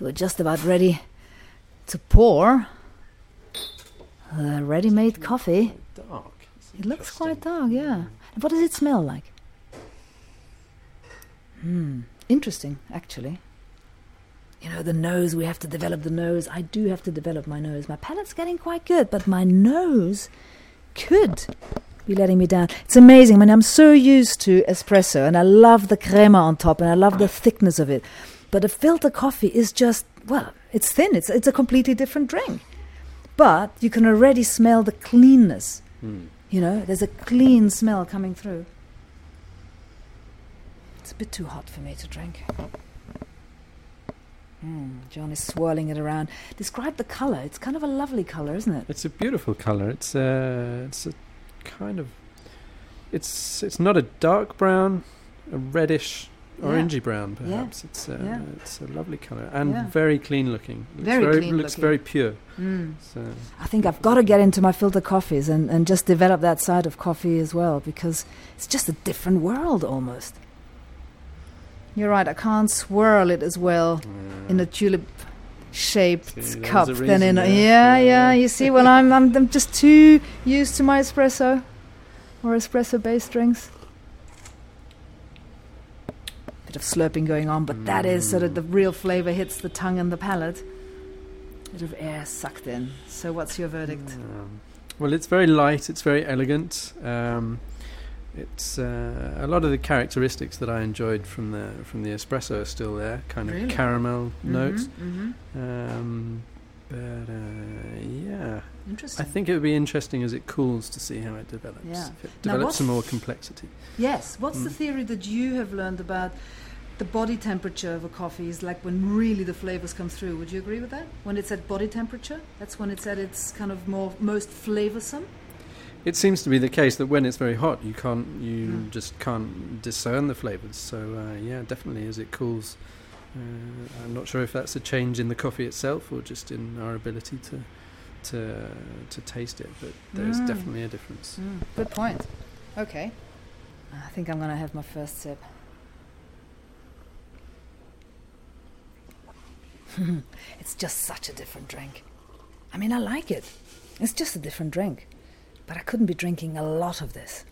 So we're just about ready to pour the ready-made coffee. Dark. It looks quite dark, yeah. What does it smell like? Interesting, actually. You know, the nose, we have to develop the nose. I do have to develop my nose. My palate's getting quite good, but my nose could be letting me down. It's amazing. I mean, I'm so used to espresso, and I love the crema on top, and I love the thickness of it. But a filter coffee is just, well, it's thin. It's a completely different drink. But you can already smell the cleanness. You know, there's a clean smell coming through. It's a bit too hot for me to drink. John is swirling it around. Describe the colour. It's kind of a lovely colour, isn't it? It's a beautiful colour. It's a kind of... It's not a dark brown, a reddish, orangey brown, perhaps. Yeah. It's a lovely colour and very clean looking. Looks very pure. So I think I've got to get into my filter coffees and just develop that side of coffee as well, because it's just a different world almost. You're right, I can't swirl it as well in a tulip-shaped cup than in a... You see, well, I'm just too used to my espresso or espresso-based drinks. Bit of slurping going on, but that is so that the real flavour hits the tongue and the palate. Bit of air sucked in. So what's your verdict? Well, it's very light, it's very elegant. It's a lot of the characteristics that I enjoyed from the espresso are still there, kind of caramel notes. Interesting. I think it would be interesting as it cools to see how it develops. Yeah. If it develops some more complexity. Yes. What's the theory that you have learned about the body temperature of a coffee is like when really the flavors come through? Would you agree with that? When it's at body temperature, that's when it's at its kind of most flavorsome? It seems to be the case that when it's very hot, you just can't discern the flavors. So definitely as it cools, I'm not sure if that's a change in the coffee itself or just in our ability to taste it, but there's definitely a difference. Good point. Okay, I think I'm going to have my first sip. It's just such a different drink. I mean, I like it. It's just a different drink. But I couldn't be drinking a lot of this.